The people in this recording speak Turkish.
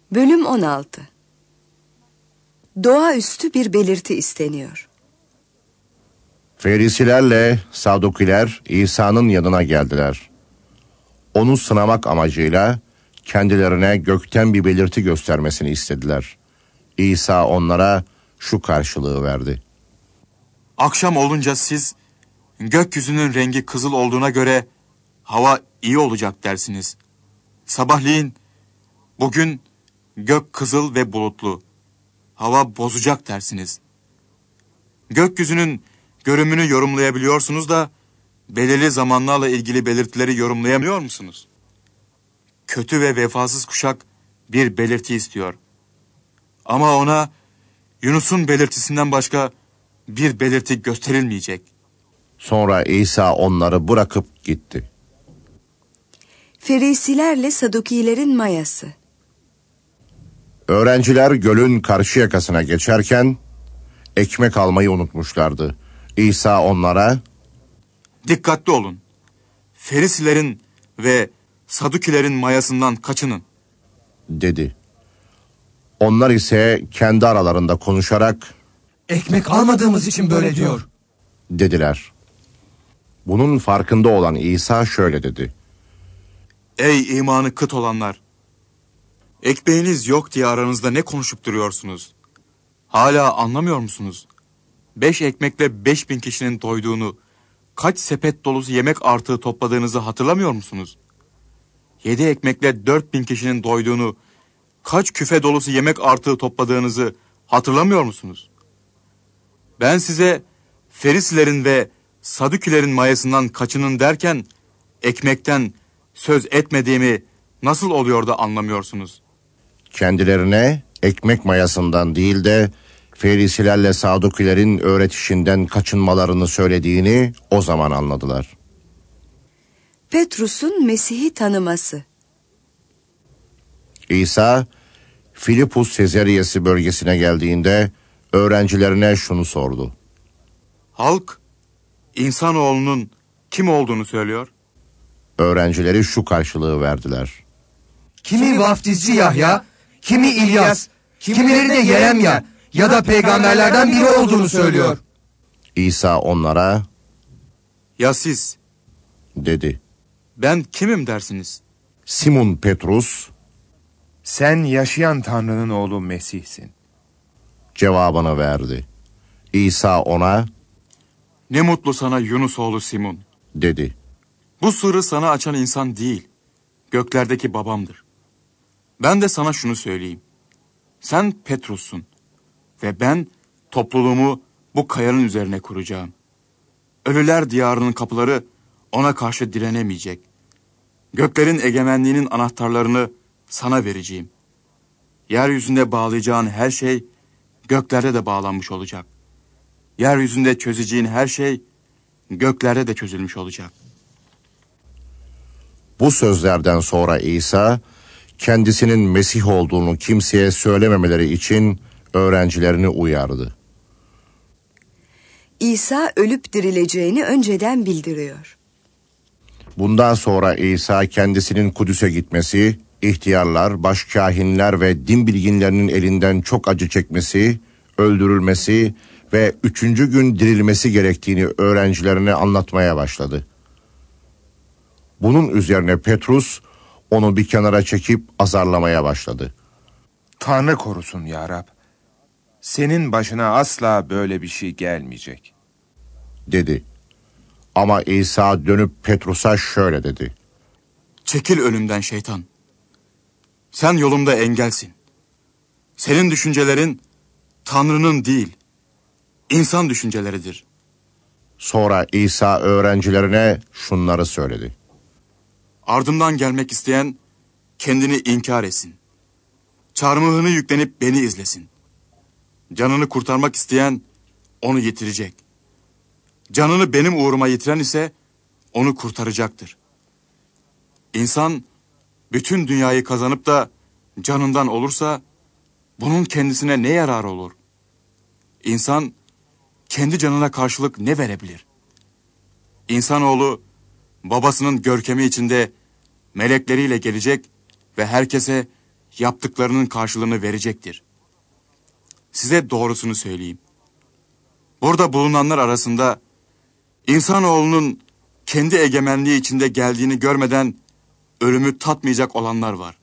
Bölüm 16. Doğaüstü bir belirti isteniyor. Ferisilerle Sadukiler İsa'nın yanına geldiler. Onu sınamak amacıyla kendilerine gökten bir belirti göstermesini istediler. İsa onlara şu karşılığı verdi. Akşam olunca siz gökyüzünün rengi kızıl olduğuna göre hava iyi olacak dersiniz. Sabahleyin bugün gök kızıl ve bulutlu, hava bozacak dersiniz. Gökyüzünün görünümünü yorumlayabiliyorsunuz da belirli zamanlarla ilgili belirtileri yorumlayamıyor musunuz? Kötü ve vefasız kuşak bir belirti istiyor. Ama ona Yunus'un belirtisinden başka bir belirti gösterilmeyecek. Sonra İsa onları bırakıp gitti. Ferisilerle Sadukilerin mayası. Öğrenciler gölün karşı yakasına geçerken ekmek almayı unutmuşlardı. İsa onlara, Dikkatli olun. Ferisilerin ve Sadukilerin mayasından kaçının. dedi. Onlar ise kendi aralarında konuşarak, Ekmek almadığımız için böyle diyor. dediler. Bunun farkında olan İsa şöyle dedi. Ey imanı kıt olanlar! Ekmeğiniz yok diye aranızda ne konuşup duruyorsunuz? Hala anlamıyor musunuz? 5 ekmekle 5.000 kişinin doyduğunu, kaç sepet dolusu yemek artığı topladığınızı hatırlamıyor musunuz? 7 ekmekle 4.000 kişinin doyduğunu, kaç küfe dolusu yemek artığı topladığınızı hatırlamıyor musunuz? Ben size Ferisilerin ve Sadukilerin mayasından kaçının derken, ekmekten söz etmediğimi nasıl oluyor da anlamıyorsunuz? Kendilerine ekmek mayasından değil de Ferisilerle Sadukilerin öğretişinden kaçınmalarını söylediğini o zaman anladılar. Petrus'un Mesih'i tanıması. İsa, Filipus Sezariyesi bölgesine geldiğinde öğrencilerine şunu sordu. Halk, insanoğlunun kim olduğunu söylüyor? Öğrencileri şu karşılığı verdiler. Kimi vaftizci Yahya, kimi İlyas, kimileri de Yeremya ya da peygamberlerden biri olduğunu söylüyor. İsa onlara, Ya siz, dedi. ben kimim dersiniz? Simon Petrus Sen yaşayan Tanrı'nın oğlu Mesih'sin. cevabını verdi. İsa ona, Ne mutlu sana Yunus oğlu Simon. dedi. Bu sırrı sana açan insan değil, göklerdeki babamdır. Ben de sana şunu söyleyeyim. Sen Petrus'sun ve ben topluluğumu bu kayanın üzerine kuracağım. Ölüler diyarının kapıları ona karşı direnemeyecek. Göklerin egemenliğinin anahtarlarını sana vereceğim. Yeryüzünde bağlayacağın her şey göklerde de bağlanmış olacak. Yeryüzünde çözeceğin her şey göklerde de çözülmüş olacak. Bu sözlerden sonra İsa, kendisinin Mesih olduğunu kimseye söylememeleri için öğrencilerini uyardı. İsa ölüp dirileceğini önceden bildiriyor. Bundan sonra İsa kendisinin Kudüs'e gitmesi, ihtiyarlar, başkâhinler ve din bilginlerinin elinden çok acı çekmesi, öldürülmesi ve 3. gün dirilmesi gerektiğini öğrencilerine anlatmaya başladı. Bunun üzerine Petrus onu bir kenara çekip azarlamaya başladı. Tanrı korusun ya Rab. Senin başına asla böyle bir şey gelmeyecek. Dedi. Ama İsa dönüp Petrus'a şöyle dedi. Çekil önümden şeytan. Sen yolumda engelsin. Senin düşüncelerin Tanrı'nın değil, insan düşünceleridir. Sonra İsa öğrencilerine şunları söyledi. Ardımdan gelmek isteyen kendini inkar etsin. Çarmıhını yüklenip beni izlesin. Canını kurtarmak isteyen onu yitirecek. Canını benim uğruma yitiren ise onu kurtaracaktır. İnsan bütün dünyayı kazanıp da canından olursa bunun kendisine ne yararı olur? İnsan kendi canına karşılık ne verebilir? İnsanoğlu babasının görkemi içinde melekleriyle gelecek ve herkese yaptıklarının karşılığını verecektir. Size doğrusunu söyleyeyim. Burada bulunanlar arasında insanoğlunun kendi egemenliği içinde geldiğini görmeden ölümü tatmayacak olanlar var.